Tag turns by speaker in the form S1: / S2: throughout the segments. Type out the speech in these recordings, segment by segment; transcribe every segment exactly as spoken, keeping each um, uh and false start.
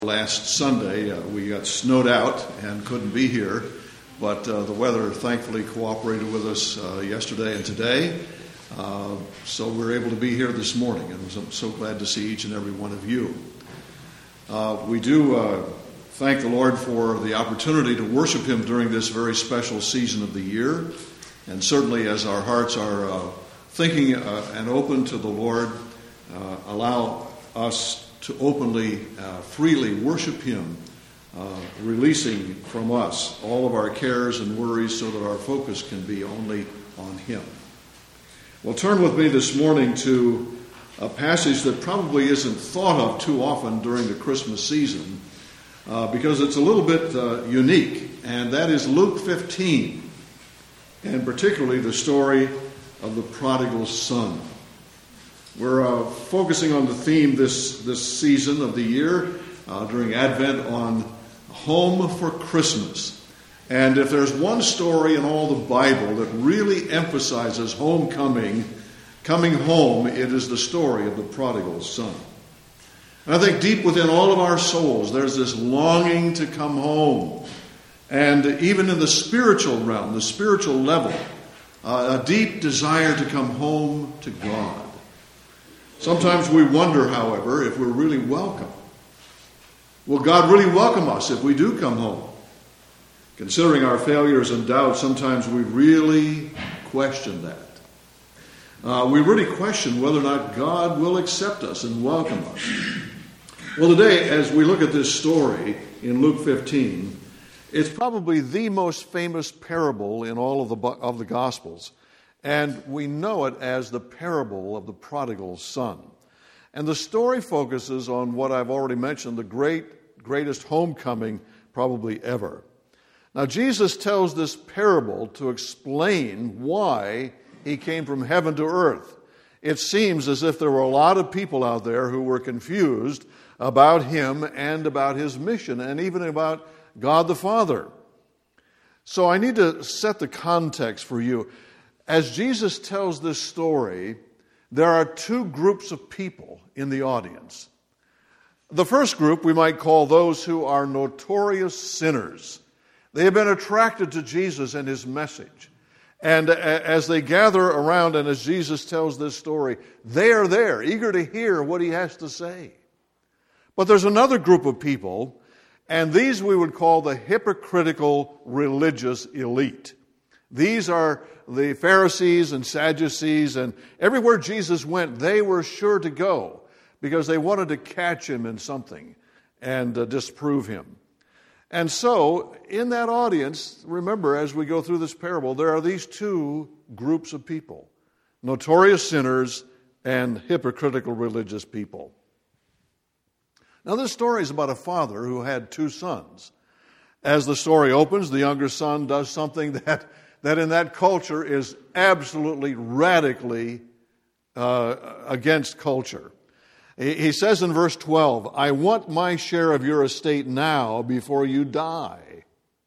S1: Last Sunday, uh, we got snowed out and couldn't be here, but uh, the weather thankfully cooperated with us uh, yesterday and today, uh, so we're able to be here this morning, and I'm so glad to see each and every one of you. Uh, we do uh, thank the Lord for the opportunity to worship Him during this very special season of the year, and certainly as our hearts are uh, thinking uh, and open to the Lord, uh, allow us to openly, uh, freely worship Him, uh, releasing from us all of our cares and worries so that our focus can be only on Him. Well, turn with me this morning to a passage that probably isn't thought of too often during the Christmas season, uh, because it's a little bit uh, unique, and that is Luke fifteen, and particularly the story of the prodigal son. We're uh, focusing on the theme this, this season of the year uh, during Advent on home for Christmas. And if there's one story in all the Bible that really emphasizes homecoming, coming home, it is the story of the prodigal son. And I think deep within all of our souls, there's this longing to come home. And even in the spiritual realm, the spiritual level, uh, a deep desire to come home to God. Sometimes we wonder, however, if we're really welcome. Will God really welcome us if we do come home? Considering our failures and doubts, sometimes we really question that. Uh, we really question whether or not God will accept us and welcome us. Well, today, as we look at this story in Luke fifteen, it's probably the most famous parable in all of the of the Gospels. And we know it as the parable of the prodigal son. And the story focuses on what I've already mentioned, the great, greatest homecoming probably ever. Now, Jesus tells this parable to explain why He came from heaven to earth. It seems as if there were a lot of people out there who were confused about Him and about His mission and even about God the Father. So I need to set the context for you. As Jesus tells this story, there are two groups of people in the audience. The first group we might call those who are notorious sinners. They have been attracted to Jesus and His message. And as they gather around and as Jesus tells this story, they are there, eager to hear what He has to say. But there's another group of people, and these we would call the hypocritical religious elite. These are the Pharisees and Sadducees, and everywhere Jesus went, they were sure to go because they wanted to catch Him in something and uh, disprove Him. And so, in that audience, remember, as we go through this parable, there are these two groups of people, notorious sinners and hypocritical religious people. Now, this story is about a father who had two sons. As the story opens, the younger son does something that that in that culture is absolutely radically uh, against culture. He says in verse twelve, "I want my share of your estate now before you die."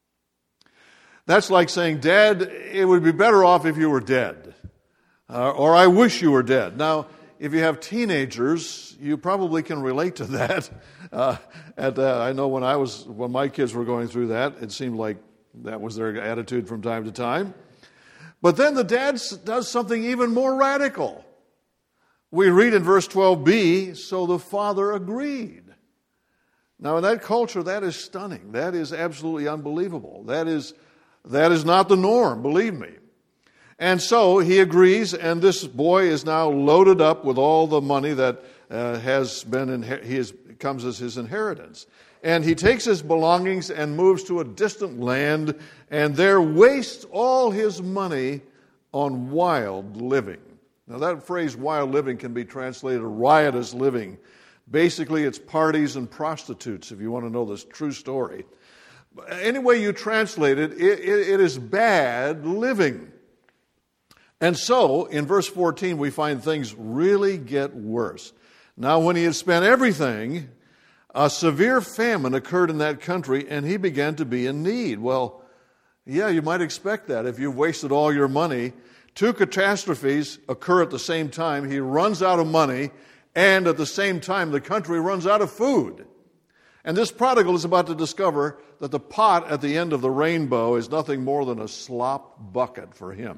S1: That's like saying, "Dad, it would be better off if you were dead." Uh, or, "I wish you were dead." Now, if you have teenagers, you probably can relate to that. Uh, and uh, I know when I was, when my kids were going through that, it seemed like that was their attitude from time to time. But then the dad does something even more radical. We read in verse twelve b, "So the father agreed." Now in that culture, that is stunning. That is absolutely unbelievable. That is, that is not the norm, believe me. And so he agrees, and this boy is now loaded up with all the money that uh, has been, inher- he is, comes as his inheritance. And he takes his belongings and moves to a distant land, and there wastes all his money on wild living. Now that phrase, wild living, can be translated riotous living. Basically, it's parties and prostitutes, if you want to know this true story. Any way you translate it, it, it is bad living. And so, in verse fourteen, we find things really get worse. Now, when he had spent everything, a severe famine occurred in that country, and he began to be in need. Well, yeah, you might expect that if you've wasted all your money. Two catastrophes occur at the same time. He runs out of money, and at the same time, the country runs out of food. And this prodigal is about to discover that the pot at the end of the rainbow is nothing more than a slop bucket for him.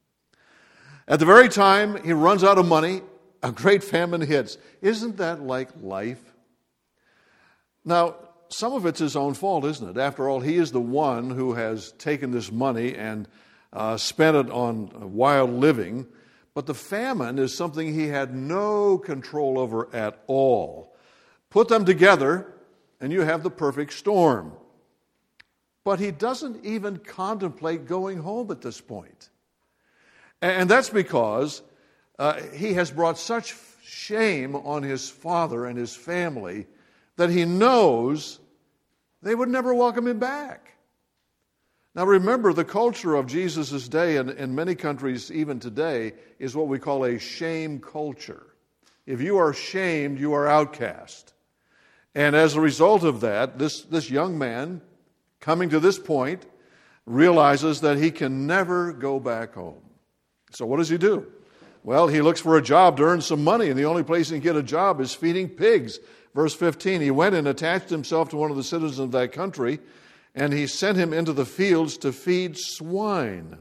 S1: At the very time he runs out of money, a great famine hits. Isn't that like life? Now, some of it's his own fault, isn't it? After all, he is the one who has taken this money and uh, spent it on wild living. But the famine is something he had no control over at all. Put them together, and you have the perfect storm. But he doesn't even contemplate going home at this point. And that's because uh, he has brought such shame on his father and his family that he knows they would never welcome him back. Now remember, the culture of Jesus' day, and in many countries even today, is what we call a shame culture. If you are shamed, you are outcast. And as a result of that, this, this young man, coming to this point, realizes that he can never go back home. So what does he do? Well, he looks for a job to earn some money, and the only place he can get a job is feeding pigs. Verse fifteen, he went and attached himself to one of the citizens of that country, and he sent him into the fields to feed swine.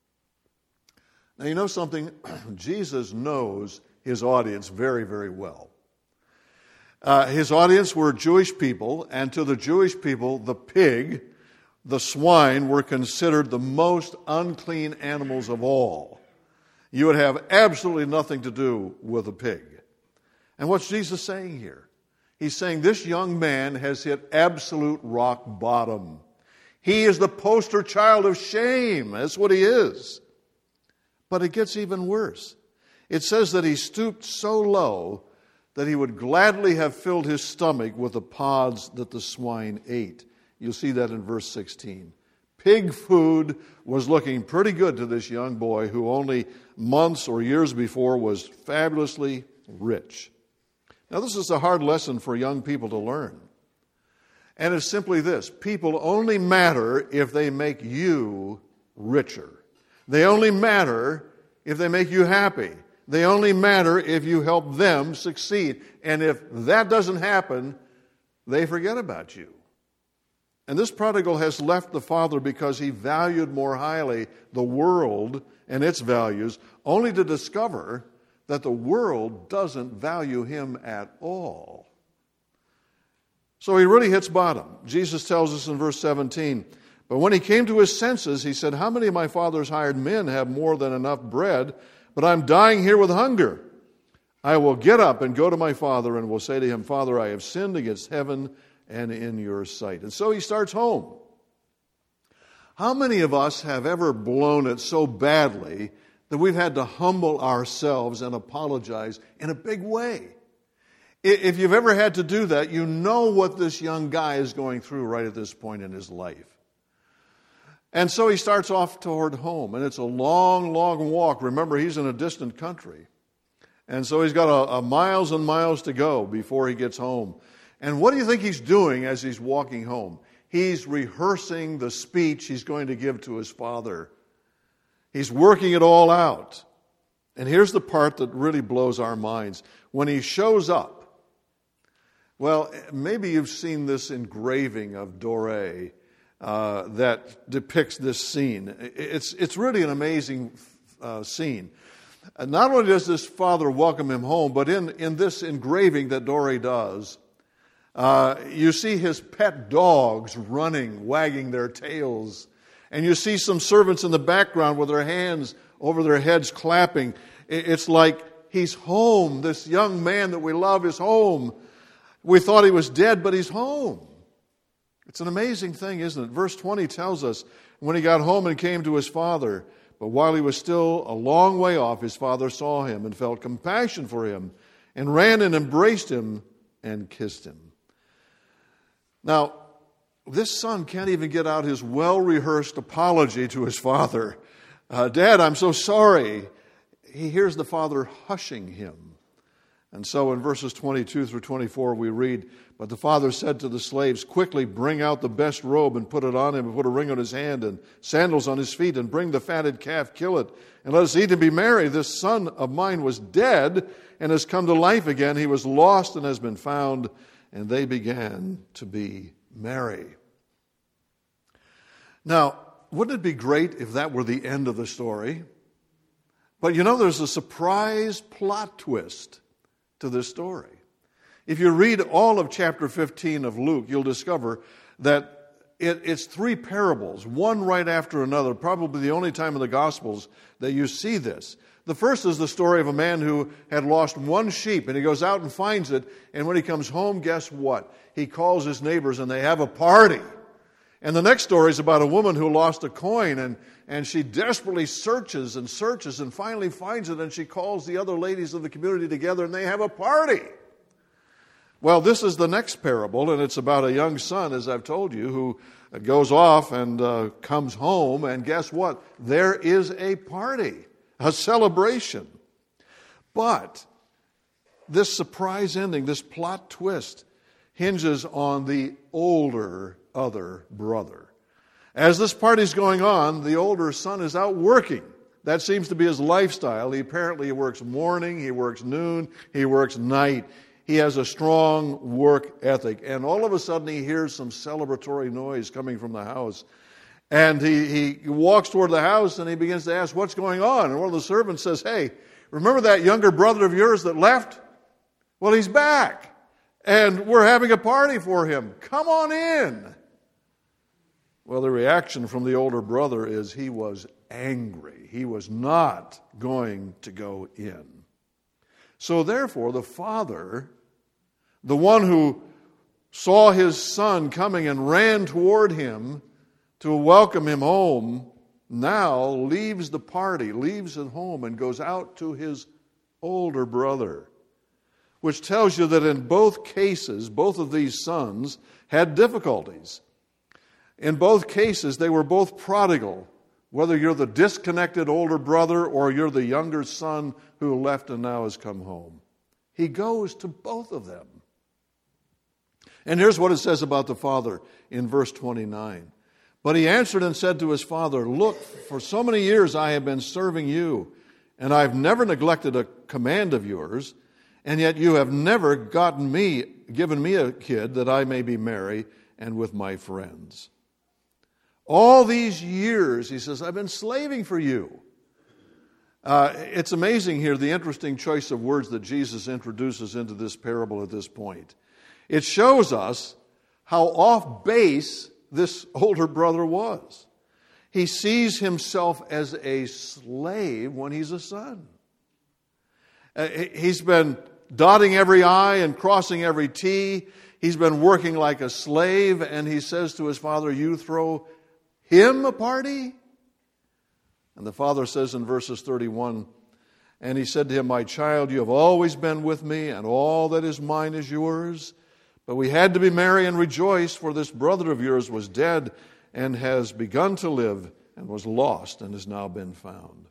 S1: Now, you know something? Jesus knows his audience very, very well. Uh, his audience were Jewish people, and to the Jewish people, the pig, the swine, were considered the most unclean animals of all. You would have absolutely nothing to do with a pig. And what's Jesus saying here? He's saying this young man has hit absolute rock bottom. He is the poster child of shame. That's what he is. But it gets even worse. It says that he stooped so low that he would gladly have filled his stomach with the pods that the swine ate. You'll see that in verse sixteen. Pig food was looking pretty good to this young boy who only months or years before was fabulously rich. Now, this is a hard lesson for young people to learn. And it's simply this: people only matter if they make you richer. They only matter if they make you happy. They only matter if you help them succeed. And if that doesn't happen, they forget about you. And this prodigal has left the father because he valued more highly the world and its values, only to discover that the world doesn't value him at all. So he really hits bottom. Jesus tells us in verse seventeen, but when he came to his senses, he said, how many of my father's hired men have more than enough bread, but I'm dying here with hunger? I will get up and go to my father and will say to him, Father, I have sinned against heaven and in your sight. And so he starts home. How many of us have ever blown it so badly that we've had to humble ourselves and apologize in a big way? If you've ever had to do that, you know what this young guy is going through right at this point in his life. And so he starts off toward home, and it's a long, long walk. Remember, he's in a distant country. And so he's got a, a miles and miles to go before he gets home. And what do you think he's doing as he's walking home? He's rehearsing the speech he's going to give to his father. He's working it all out. And here's the part that really blows our minds. When he shows up, well, maybe you've seen this engraving of Doré uh, that depicts this scene. It's, it's really an amazing uh, scene. Uh, not only does this father welcome him home, but in, in this engraving that Doré does, uh, you see his pet dogs running, wagging their tails. And you see some servants in the background with their hands over their heads clapping. It's like he's home. This young man that we love is home. We thought he was dead, but he's home. It's an amazing thing, isn't it? Verse twenty tells us, when he got home and came to his father, but while he was still a long way off, his father saw him and felt compassion for him and ran and embraced him and kissed him. Now, this son can't even get out his well-rehearsed apology to his father. Uh, Dad, I'm so sorry. He hears the father hushing him. And so in verses twenty-two through twenty-four we read, but the father said to the slaves, quickly bring out the best robe and put it on him, and put a ring on his hand and sandals on his feet, and bring the fatted calf, kill it, and let us eat and be merry. This son of mine was dead and has come to life again. He was lost and has been found, and they began to be merry. Now, wouldn't it be great if that were the end of the story? But you know, there's a surprise plot twist to this story. If you read all of chapter fifteen of Luke, you'll discover that it, it's three parables, one right after another, probably the only time in the Gospels that you see this. The first is the story of a man who had lost one sheep, and he goes out and finds it, and when he comes home, guess what? He calls his neighbors, and they have a party. And the next story is about a woman who lost a coin, and, and she desperately searches and searches and finally finds it, and she calls the other ladies of the community together, and they have a party. Well, this is the next parable, and it's about a young son, as I've told you, who goes off and uh, comes home, and guess what? There is a party, a celebration. But this surprise ending, this plot twist, hinges on the older other brother. As this party's going on, the older son is out working. That seems to be his lifestyle. He apparently works morning, he works noon, he works night. He has a strong work ethic. And all of a sudden he hears some celebratory noise coming from the house. And he, he walks toward the house and he begins to ask, what's going on? And one of the servants says, hey, remember that younger brother of yours that left? Well, he's back. And we're having a party for him. Come on in. Well, the reaction from the older brother is he was angry. He was not going to go in. So therefore, the father, the one who saw his son coming and ran toward him to welcome him home, now leaves the party, leaves at home, and goes out to his older brother. Which tells you that in both cases, both of these sons had difficulties. In both cases, they were both prodigal. Whether you're the disconnected older brother or you're the younger son who left and now has come home. He goes to both of them. And here's what it says about the father in verse twenty-nine. But he answered and said to his father, look, for so many years I have been serving you, and I've never neglected a command of yours, and yet you have never gotten me, given me a kid that I may be merry and with my friends. All these years, he says, I've been slaving for you. Uh, it's amazing here, the interesting choice of words that Jesus introduces into this parable at this point. It shows us how off base this older brother was. He sees himself as a slave when he's a son. Uh, he's been dotting every I and crossing every T. He's been working like a slave, and he says to his father, you throw him a party? And the father says in verses thirty-one, and he said to him, my child, you have always been with me, and all that is mine is yours. But we had to be merry and rejoice, for this brother of yours was dead and has begun to live, and was lost and has now been found.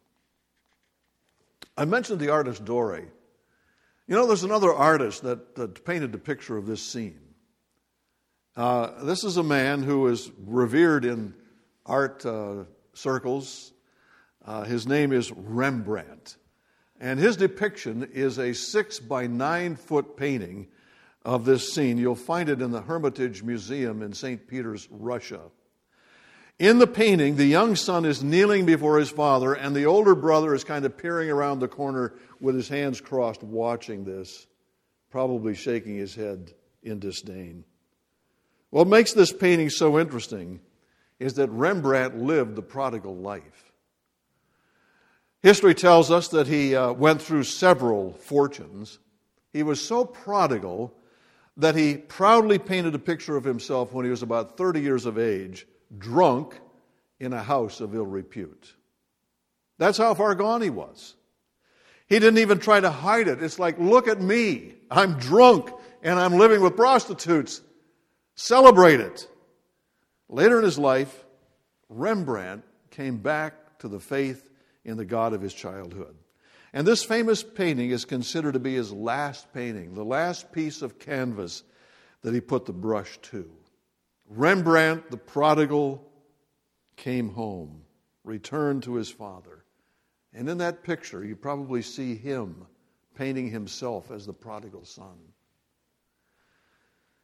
S1: I mentioned the artist Doré. You know, there's another artist that, that painted the picture of this scene. Uh, this is a man who is revered in art uh, circles. Uh, his name is Rembrandt. And his depiction is a six by nine foot painting of this scene. You'll find it in the Hermitage Museum in Saint Peter's, Russia. In the painting, the young son is kneeling before his father, and the older brother is kind of peering around the corner with his hands crossed, watching this, probably shaking his head in disdain. What makes this painting so interesting is that Rembrandt lived the prodigal life. History tells us that he uh, went through several fortunes. He was so prodigal that he proudly painted a picture of himself when he was about thirty years of age, drunk in a house of ill repute. That's how far gone he was. He didn't even try to hide it. It's like, look at me. I'm drunk and I'm living with prostitutes. Celebrate it. Later in his life, Rembrandt came back to the faith in the God of his childhood. And this famous painting is considered to be his last painting, the last piece of canvas that he put the brush to. Rembrandt, the prodigal, came home, returned to his father. And in that picture, you probably see him painting himself as the prodigal son.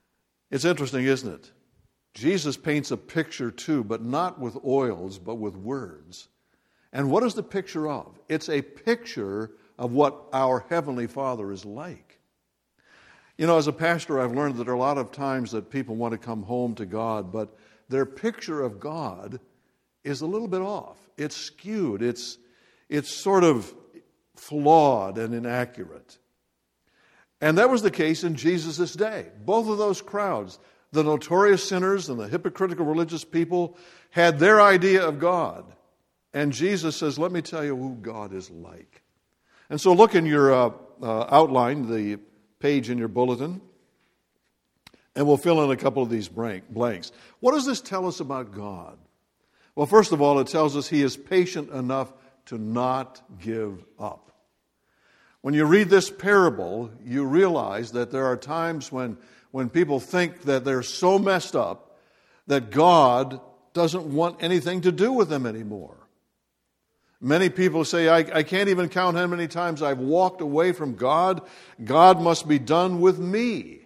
S1: It's interesting, isn't it? Jesus paints a picture too, but not with oils, but with words. And what is the picture of? It's a picture of what our Heavenly Father is like. You know, as a pastor, I've learned that there are a lot of times that people want to come home to God, but their picture of God is a little bit off. It's skewed. It's, it's sort of flawed and inaccurate. And that was the case in Jesus' day. Both of those crowds, the notorious sinners and the hypocritical religious people, had their idea of God. And Jesus says, let me tell you who God is like. And so look in your uh, uh, outline, the page in your bulletin, and we'll fill in a couple of these blanks. What does this tell us about God? Well, first of all, it tells us He is patient enough to not give up. When you read this parable, you realize that there are times when, when people think that they're so messed up that God doesn't want anything to do with them anymore. Many people say, I, I can't even count how many times I've walked away from God. God must be done with me.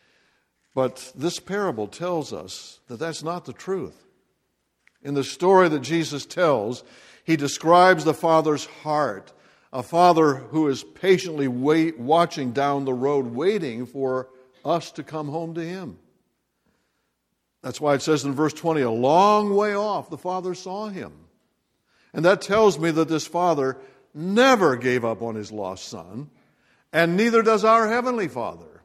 S1: But this parable tells us that that's not the truth. In the story that Jesus tells, He describes the Father's heart, a Father who is patiently wait, watching down the road, waiting for us to come home to Him. That's why it says in verse twenty, a long way off the Father saw Him. And that tells me that this Father never gave up on His lost Son, and neither does our Heavenly Father.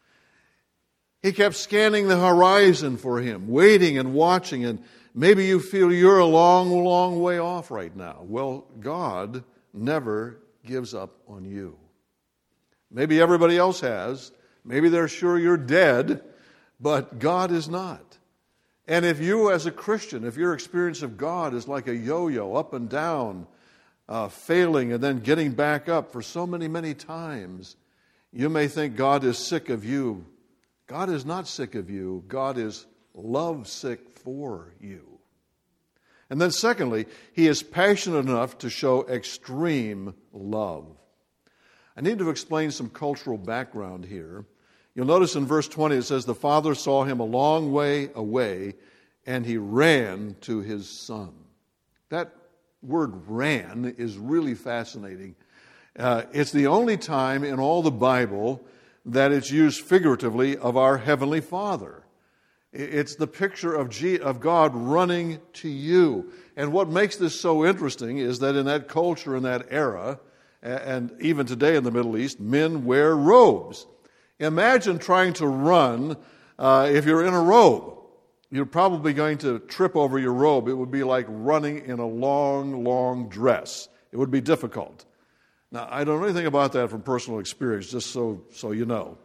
S1: He kept scanning the horizon for Him, waiting and watching, and maybe you feel you're a long, long way off right now. Well, God never gives up on you. Maybe everybody else has. Maybe they're sure you're dead, but God is not. And if you as a Christian, if your experience of God is like a yo-yo, up and down, uh, failing and then getting back up for so many, many times, you may think God is sick of you. God is not sick of you. God is love-sick for you. And then secondly, He is passionate enough to show extreme love. I need to explain some cultural background here. You'll notice in verse twenty it says, the Father saw Him a long way away, and He ran to His Son. That word ran is really fascinating. Uh, it's the only time in all the Bible that it's used figuratively of our Heavenly Father. It's the picture of, G- of God running to you. And what makes this so interesting is that in that culture, in that era, and even today in the Middle East, men wear robes. Imagine trying to run uh, if you're in a robe. You're probably going to trip over your robe. It would be like running in a long, long dress. It would be difficult. Now, I don't know anything about that from personal experience, just so, so you know.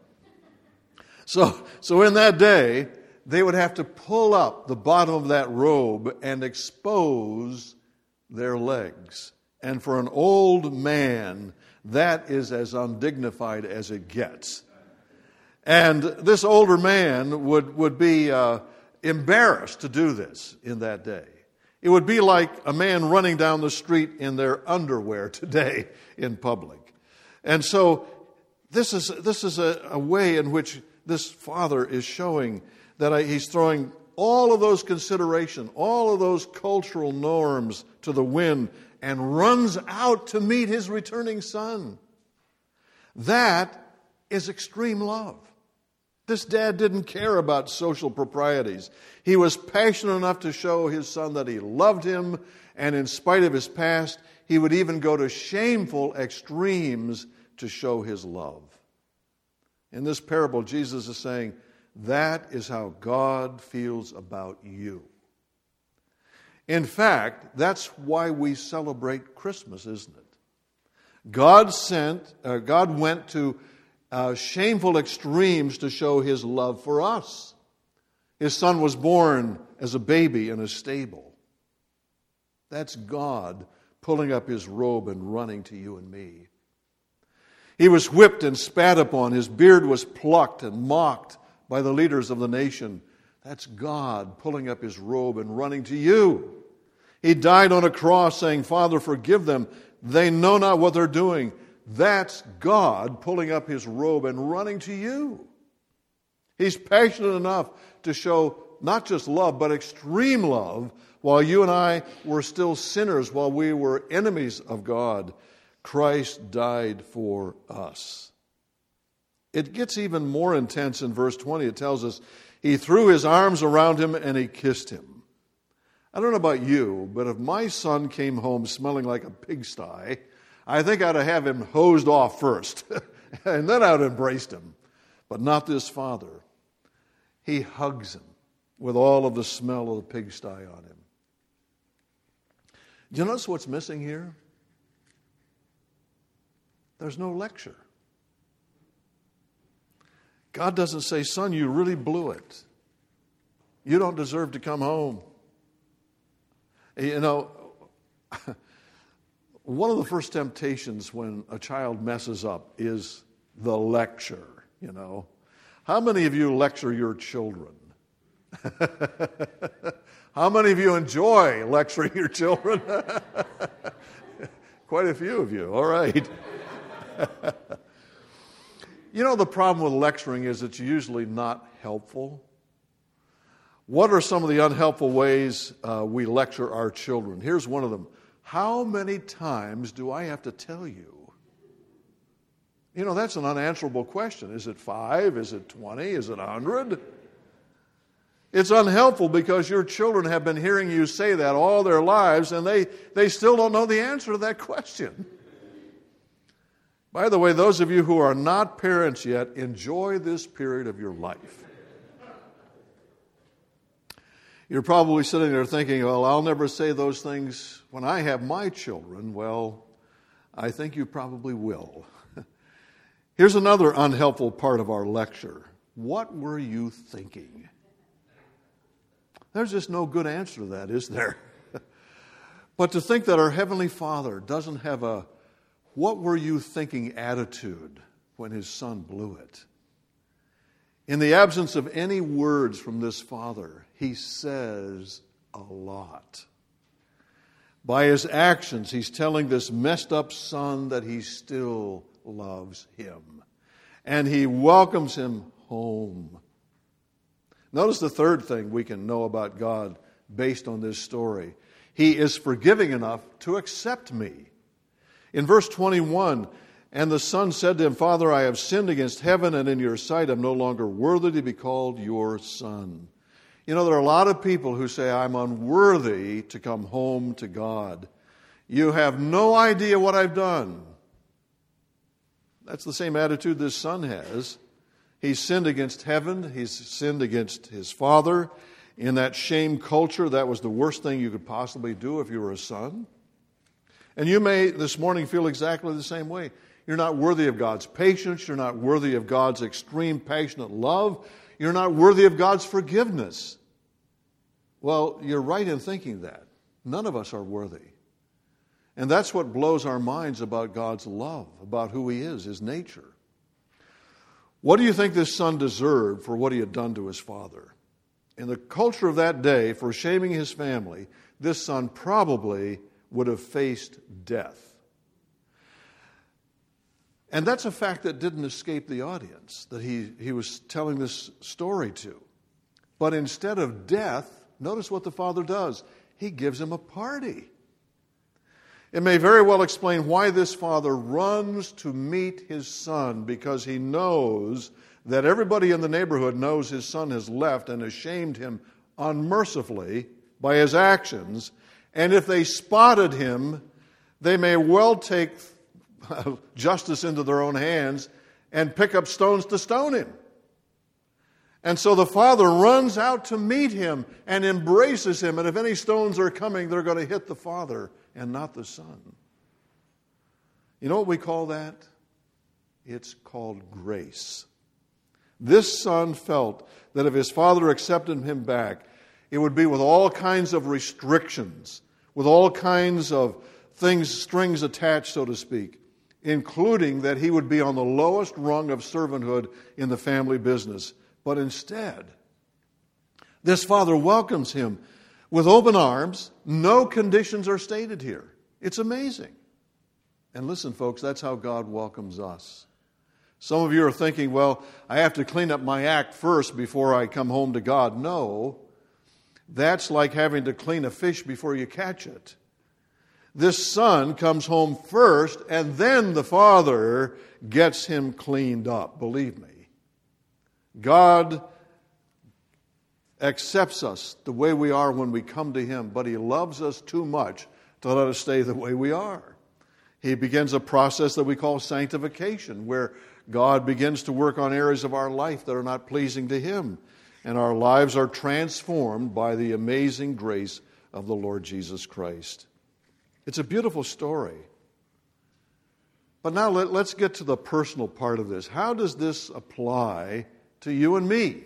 S1: So, so in that day, they would have to pull up the bottom of that robe and expose their legs. And for an old man, that is as undignified as it gets. And this older man would, would be uh, embarrassed to do this in that day. It would be like a man running down the street in their underwear today in public. And so this is, this is a, a way in which this Father is showing that I, He's throwing all of those considerations, all of those cultural norms to the wind and runs out to meet His returning Son. That is extreme love. This dad didn't care about social proprieties. He was passionate enough to show his son that he loved him, and in spite of his past, he would even go to shameful extremes to show his love. In this parable, Jesus is saying, that is how God feels about you. In fact, that's why we celebrate Christmas, isn't it? God sent, uh, God went to uh, shameful extremes to show His love for us. His Son was born as a baby in a stable. That's God pulling up His robe and running to you and me. He was whipped and spat upon. His beard was plucked and mocked by the leaders of the nation. That's God pulling up His robe and running to you. He died on a cross saying, Father, forgive them. They know not what they're doing. That's God pulling up His robe and running to you. He's passionate enough to show not just love, but extreme love while you and I were still sinners, while we were enemies of God. Christ died for us. It gets even more intense in verse twenty. It tells us, he threw his arms around him and he kissed him. I don't know about you, but if my son came home smelling like a pigsty, I think I'd have him hosed off first, and then I'd embraced him. But not this father. He hugs him with all of the smell of the pigsty on him. Do you notice what's missing here? There's no lecture. God doesn't say, son, you really blew it. You don't deserve to come home. You know, one of the first temptations when a child messes up is the lecture, you know. How many of you lecture your children? How many of you enjoy lecturing your children? Quite a few of you, all right. You know, the problem with lecturing is it's usually not helpful. What are some of the unhelpful ways uh, we lecture our children? Here's one of them. How many times do I have to tell you? You know, that's an unanswerable question. Is it five? Is it twenty? Is it a hundred? It's unhelpful because your children have been hearing you say that all their lives, and they, they still don't know the answer to that question. By the way, those of you who are not parents yet, enjoy this period of your life. You're probably sitting there thinking, well, I'll never say those things when I have my children. Well, I think you probably will. Here's another unhelpful part of our lecture. What were you thinking? There's just no good answer to that, is there? But to think that our Heavenly Father doesn't have a what were you thinking attitude when his son blew it. In the absence of any words from this father, he says a lot. By his actions, he's telling this messed up son that he still loves him. And he welcomes him home. Notice the third thing we can know about God based on this story. He is forgiving enough to accept me. In verse twenty-one, and the son said to him, Father, I have sinned against heaven and in your sight. I'm no longer worthy to be called your son. You know, there are a lot of people who say, I'm unworthy to come home to God. You have no idea what I've done. That's the same attitude this son has. He's sinned against heaven. He's sinned against his father. In that shame culture, that was the worst thing you could possibly do if you were a son. And you may this morning feel exactly the same way. You're not worthy of God's patience. You're not worthy of God's extreme, passionate love. You're not worthy of God's forgiveness. Well, you're right in thinking that. None of us are worthy. And that's what blows our minds about God's love, about who he is, his nature. What do you think this son deserved for what he had done to his father? In the culture of that day, for shaming his family, this son probably would have faced death. And that's a fact that didn't escape the audience that he, he was telling this story to. But instead of death, notice what the father does. He gives him a party. It may very well explain why this father runs to meet his son, because he knows that everybody in the neighborhood knows his son has left and has shamed him unmercifully by his actions. And if they spotted him, they may well take justice into their own hands and pick up stones to stone him. And so the father runs out to meet him and embraces him. And if any stones are coming, they're going to hit the father and not the son. You know what we call that? It's called grace. This son felt that if his father accepted him back, it would be with all kinds of restrictions, with all kinds of things, strings attached, so to speak, including that he would be on the lowest rung of servanthood in the family business. But instead, this father welcomes him with open arms. No conditions are stated here. It's amazing. And listen, folks, that's how God welcomes us. Some of you are thinking, well, I have to clean up my act first before I come home to God. No, that's like having to clean a fish before you catch it. This son comes home first, and then the father gets him cleaned up. Believe me. God accepts us the way we are when we come to him, but he loves us too much to let us stay the way we are. He begins a process that we call sanctification, where God begins to work on areas of our life that are not pleasing to him, and our lives are transformed by the amazing grace of the Lord Jesus Christ. It's a beautiful story. But now let, let's get to the personal part of this. How does this apply to you and me?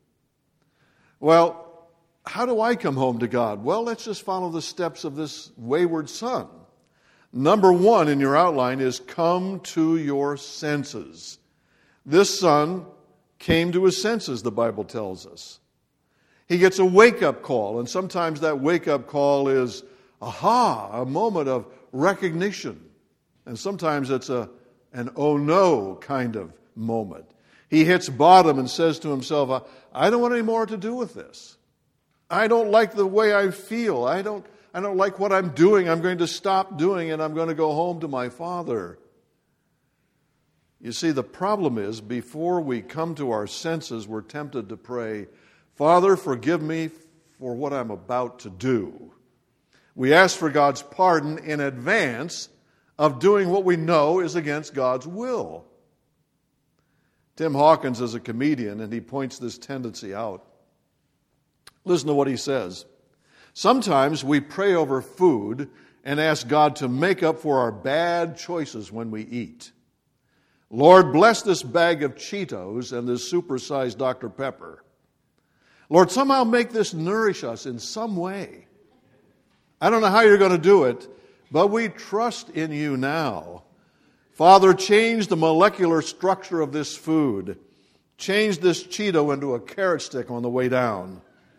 S1: Well, how do I come home to God? Well, let's just follow the steps of this wayward son. Number one in your outline is come to your senses. This son came to his senses, the Bible tells us. He gets a wake-up call, and sometimes that wake-up call is, aha, a moment of recognition. And sometimes it's a an oh no kind of moment. He hits bottom and says to himself, I don't want any more to do with this. I don't like the way I feel. I don't I don't like what I'm doing. I'm going to stop doing it. I'm going to go home to my father. You see, the problem is, before we come to our senses, we're tempted to pray, Father, forgive me for what I'm about to do. We ask for God's pardon in advance of doing what we know is against God's will. Tim Hawkins is a comedian, and he points this tendency out. Listen to what he says. Sometimes we pray over food and ask God to make up for our bad choices when we eat. Lord, bless this bag of Cheetos and this supersized Doctor Pepper. Lord, somehow make this nourish us in some way. I don't know how you're going to do it, but we trust in you now. Father, change the molecular structure of this food. Change this Cheeto into a carrot stick on the way down.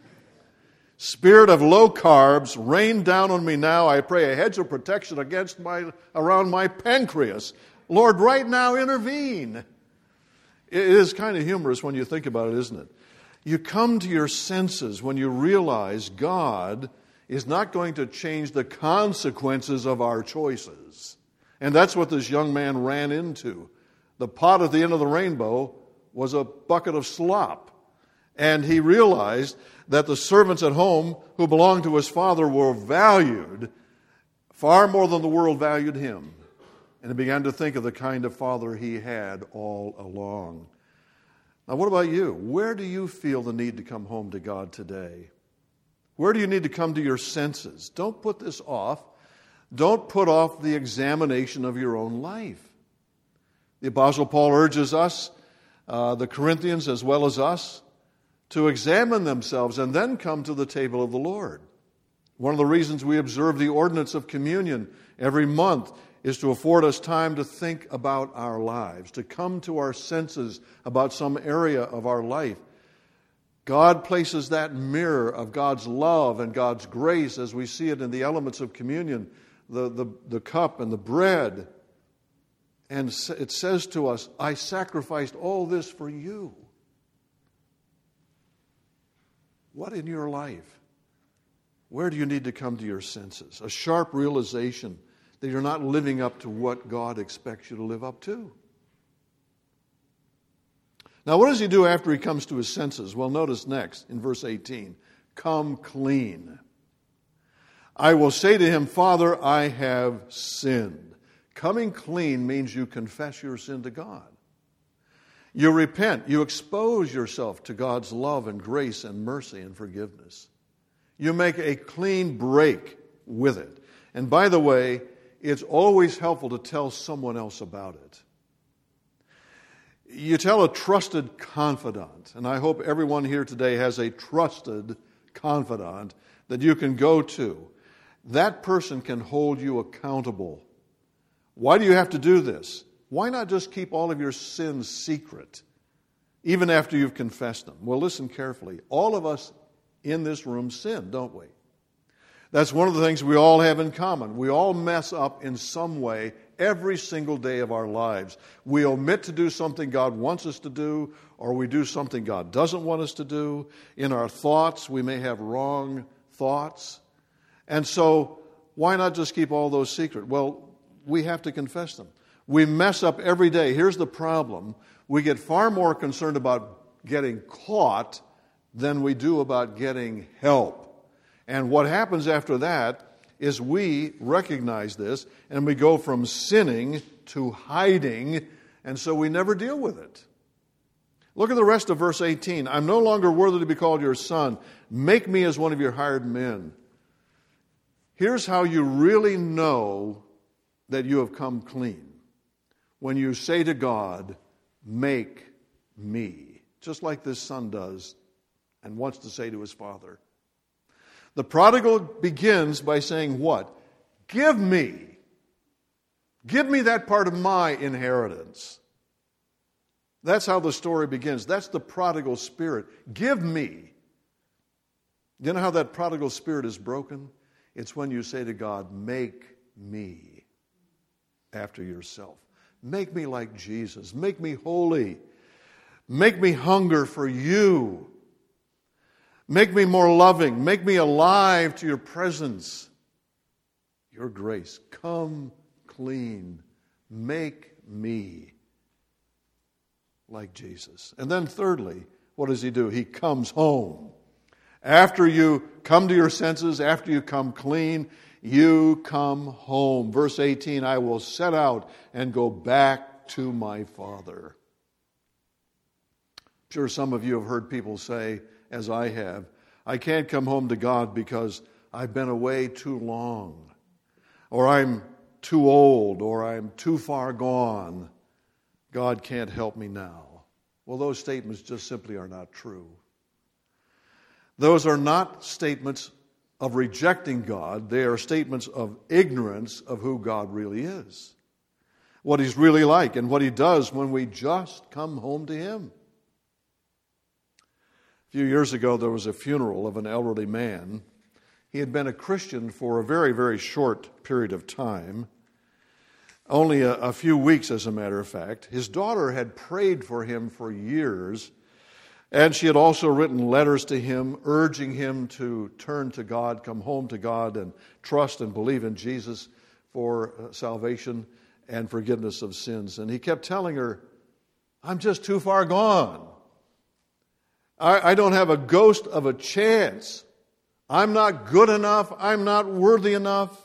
S1: Spirit of low carbs, rain down on me now. I pray a hedge of protection against my around my pancreas. Lord, right now intervene. It is kind of humorous when you think about it, isn't it? You come to your senses when you realize God is not going to change the consequences of our choices. And that's what this young man ran into. The pot at the end of the rainbow was a bucket of slop. And he realized that the servants at home who belonged to his father were valued far more than the world valued him. And he began to think of the kind of father he had all along. Now, what about you? Where do you feel the need to come home to God today? Where do you need to come to your senses? Don't put this off. Don't put off the examination of your own life. The Apostle Paul urges us, uh, the Corinthians as well as us, to examine themselves and then come to the table of the Lord. One of the reasons we observe the ordinance of communion every month is to afford us time to think about our lives, to come to our senses about some area of our life. God places that mirror of God's love and God's grace as we see it in the elements of communion, the, the, the cup and the bread. And it says to us, I sacrificed all this for you. What in your life? Where do you need to come to your senses? A sharp realization that you're not living up to what God expects you to live up to. Now, what does he do after he comes to his senses? Well, notice next in verse eighteen, come clean. I will say to him, Father, I have sinned. Coming clean means you confess your sin to God. You repent. You expose yourself to God's love and grace and mercy and forgiveness. You make a clean break with it. And by the way, it's always helpful to tell someone else about it. You tell a trusted confidant, and I hope everyone here today has a trusted confidant that you can go to. That person can hold you accountable. Why do you have to do this? Why not just keep all of your sins secret, even after you've confessed them? Well, listen carefully. All of us in this room sin, don't we? That's one of the things we all have in common. We all mess up in some way every single day of our lives. We omit to do something God wants us to do, or we do something God doesn't want us to do. In our thoughts, we may have wrong thoughts. And so, why not just keep all those secret? Well, we have to confess them. We mess up every day. Here's the problem. We get far more concerned about getting caught than we do about getting help. And what happens after that is we recognize this, and we go from sinning to hiding, and so we never deal with it. Look at the rest of verse eighteen. I'm no longer worthy to be called your son. Make me as one of your hired men. Here's how you really know that you have come clean. When you say to God, make me. Just like this son does and wants to say to his father. The prodigal begins by saying what? Give me. Give me that part of my inheritance. That's how the story begins. That's the prodigal spirit. Give me. You know how that prodigal spirit is broken? It's when you say to God, make me after yourself. Make me like Jesus. Make me holy. Make me hunger for you. Make me more loving. Make me alive to your presence, your grace. Come clean. Make me like Jesus. And then thirdly, what does he do? He comes home. After you come to your senses, after you come clean, you come home. Verse eighteen, I will set out and go back to my Father. I'm sure some of you have heard people say, as I have, I can't come home to God because I've been away too long, or I'm too old, or I'm too far gone. God can't help me now. Well, those statements just simply are not true. Those are not statements of rejecting God. They are statements of ignorance of who God really is, what He's really like, and what He does when we just come home to Him. A few years ago, there was a funeral of an elderly man. He had been a Christian for a very, very short period of time, only a, a few weeks, as a matter of fact. His daughter had prayed for him for years, and she had also written letters to him, urging him to turn to God, come home to God, and trust and believe in Jesus for salvation and forgiveness of sins. And he kept telling her, I'm just too far gone. I, I don't have a ghost of a chance. I'm not good enough. I'm not worthy enough.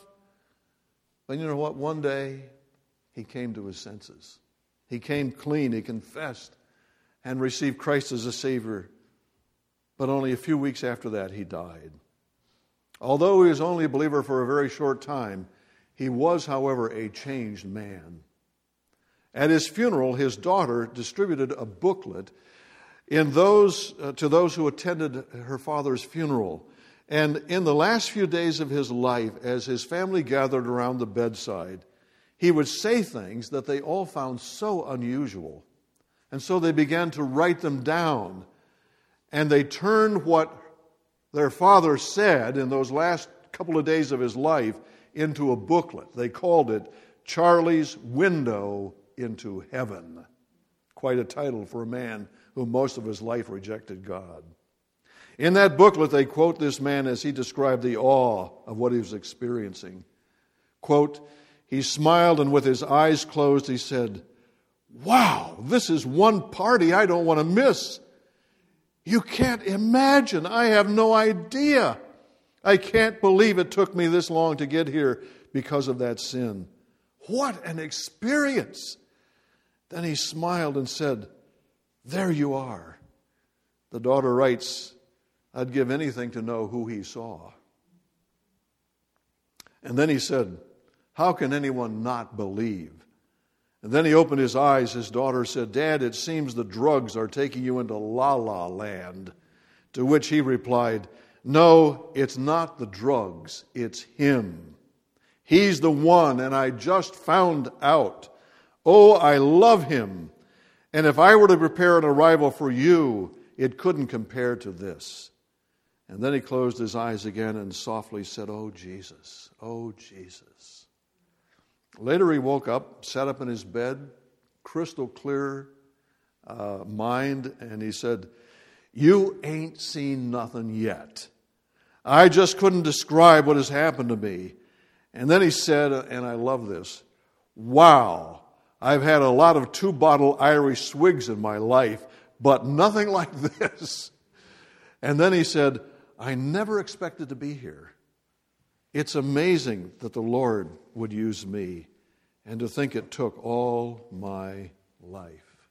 S1: But you know what? One day, he came to his senses. He came clean. He confessed and received Christ as a Savior. But only a few weeks after that, he died. Although he was only a believer for a very short time, he was, however, a changed man. At his funeral, his daughter distributed a booklet in those uh, to those who attended her father's funeral. And in the last few days of his life, as his family gathered around the bedside, he would say things that they all found so unusual. And so they began to write them down. And they turned what their father said in those last couple of days of his life into a booklet. They called it Charlie's Window into Heaven. Quite a title for a man who most of his life rejected God. In that booklet, they quote this man as he described the awe of what he was experiencing. Quote, he smiled, and with his eyes closed, he said, wow, this is one party I don't want to miss. You can't imagine. I have no idea. I can't believe it took me this long to get here because of that sin. What an experience. Then he smiled and said, there you are. The daughter writes, I'd give anything to know who he saw. And then he said, how can anyone not believe? And then he opened his eyes. His daughter said, Dad, it seems the drugs are taking you into la-la land. To which he replied, no, it's not the drugs, it's him. He's the one, and I just found out. Oh, I love him. And if I were to prepare an arrival for you, it couldn't compare to this. And then he closed his eyes again and softly said, oh, Jesus, oh, Jesus. Later he woke up, sat up in his bed, crystal clear uh, mind, and he said, "You ain't seen nothing yet. I just couldn't describe what has happened to me." And then he said, and I love this, "Wow, I've had a lot of two-bottle Irish swigs in my life, but nothing like this." And then he said, "I never expected to be here. It's amazing that the Lord would use me, and to think it took all my life."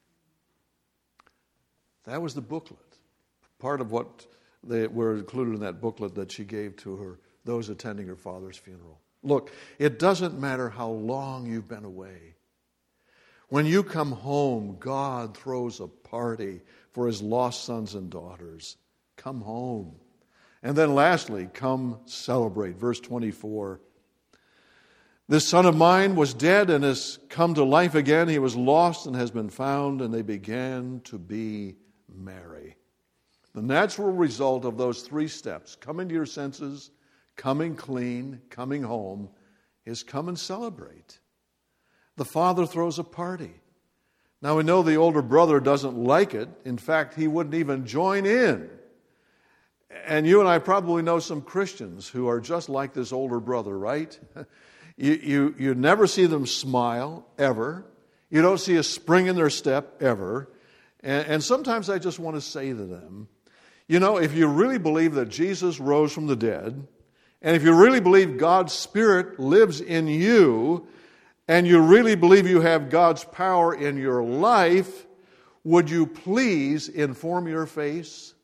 S1: That was the booklet. Part of what they were included in that booklet that she gave to her, those attending her father's funeral. Look, it doesn't matter how long you've been away. When you come home, God throws a party for his lost sons and daughters. Come home. And then lastly, come celebrate. Verse twenty-four. "This son of mine was dead and has come to life again. He was lost and has been found," and they began to be merry. The natural result of those three steps, coming to your senses, coming clean, coming home, is come and celebrate. The father throws a party. Now we know the older brother doesn't like it. In fact, he wouldn't even join in. And you and I probably know some Christians who are just like this older brother, right? You, you, you never see them smile, ever. You don't see a spring in their step, ever. And, and sometimes I just want to say to them, you know, if you really believe that Jesus rose from the dead, and if you really believe God's Spirit lives in you, and you really believe you have God's power in your life, would you please inform your face?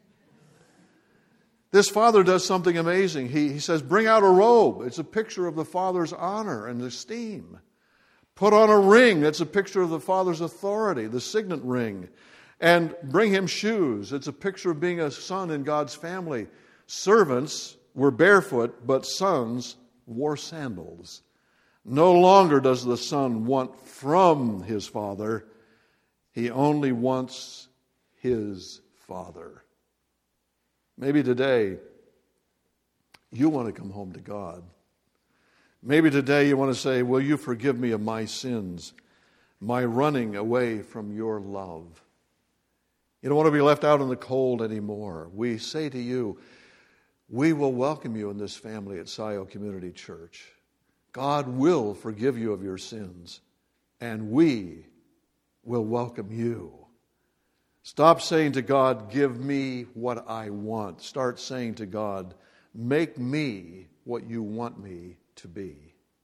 S1: This father does something amazing. He, he says, bring out a robe. It's a picture of the father's honor and esteem. Put on a ring. That's a picture of the father's authority, the signet ring. And bring him shoes. It's a picture of being a son in God's family. Servants were barefoot, but sons wore sandals. No longer does the son want from his father. He only wants his father. Maybe today you want to come home to God. Maybe today you want to say, will you forgive me of my sins, my running away from your love? You don't want to be left out in the cold anymore. We say to you, we will welcome you in this family at Scio Community Church. God will forgive you of your sins, and we will welcome you. Stop saying to God, give me what I want. Start saying to God, make me what you want me to be.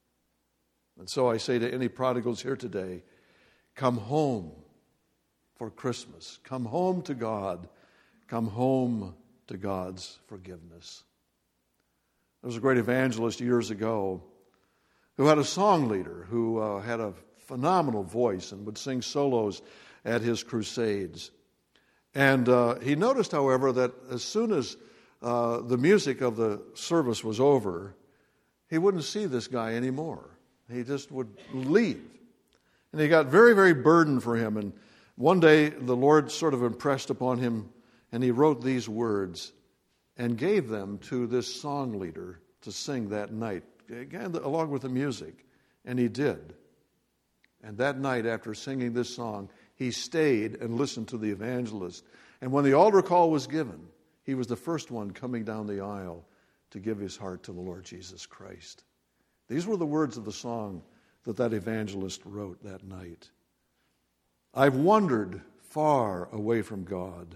S1: And so I say to any prodigals here today, come home for Christmas. Come home to God. Come home to God's forgiveness. There was a great evangelist years ago who had a song leader who uh, had a phenomenal voice and would sing solos at his crusades. And uh, he noticed, however, that as soon as uh, the music of the service was over, he wouldn't see this guy anymore. He just would leave. And he got very, very burdened for him. And one day the Lord sort of impressed upon him, and he wrote these words and gave them to this song leader to sing that night, again, along with the music. And he did. And that night, after singing this song, he stayed and listened to the evangelist. And when the altar call was given, he was the first one coming down the aisle to give his heart to the Lord Jesus Christ. These were the words of the song that that evangelist wrote that night. I've wandered far away from God.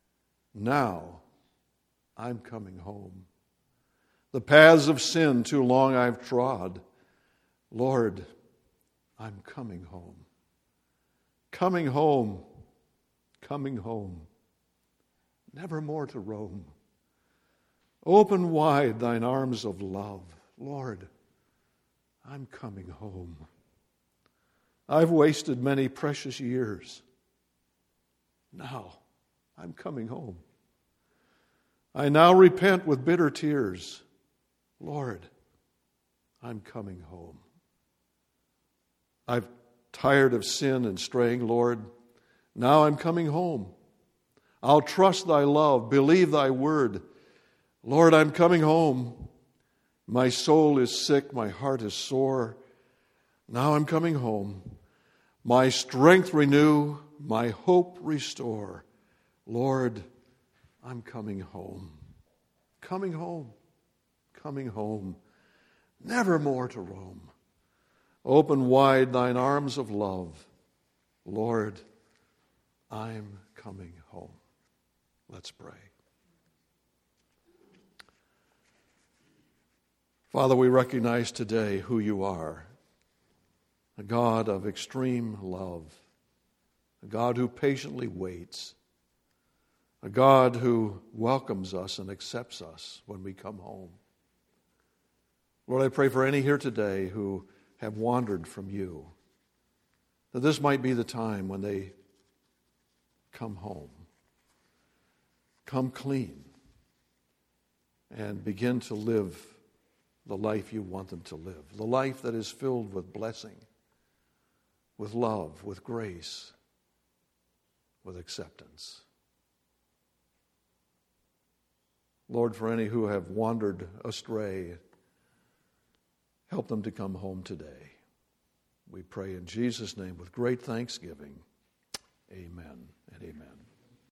S1: Now I'm coming home. The paths of sin too long I've trod. Lord, I'm coming home. Coming home, coming home, never more to roam. Open wide thine arms of love. Lord, I'm coming home. I've wasted many precious years. Now I'm coming home. I now repent with bitter tears. Lord, I'm coming home. I've tired of sin and straying, Lord. Now I'm coming home. I'll trust thy love, believe thy word. Lord, I'm coming home. My soul is sick, my heart is sore.
S2: Now I'm coming home. My strength renew, my hope restore. Lord, I'm coming home. Coming home. Coming home. Never more to roam. Open wide thine arms of love. Lord, I'm coming home. Let's pray. Father, we recognize today who you are. A God of extreme love. A God who patiently waits. A God who welcomes us and accepts us when we come home. Lord, I pray for any here today who have wandered from you, that this might be the time when they come home, come clean, and begin to live the life you want them to live, the life that is filled with blessing, with love, with grace, with acceptance. Lord, for any who have wandered astray, help them to come home today. We pray in Jesus' name with great thanksgiving. Amen and amen.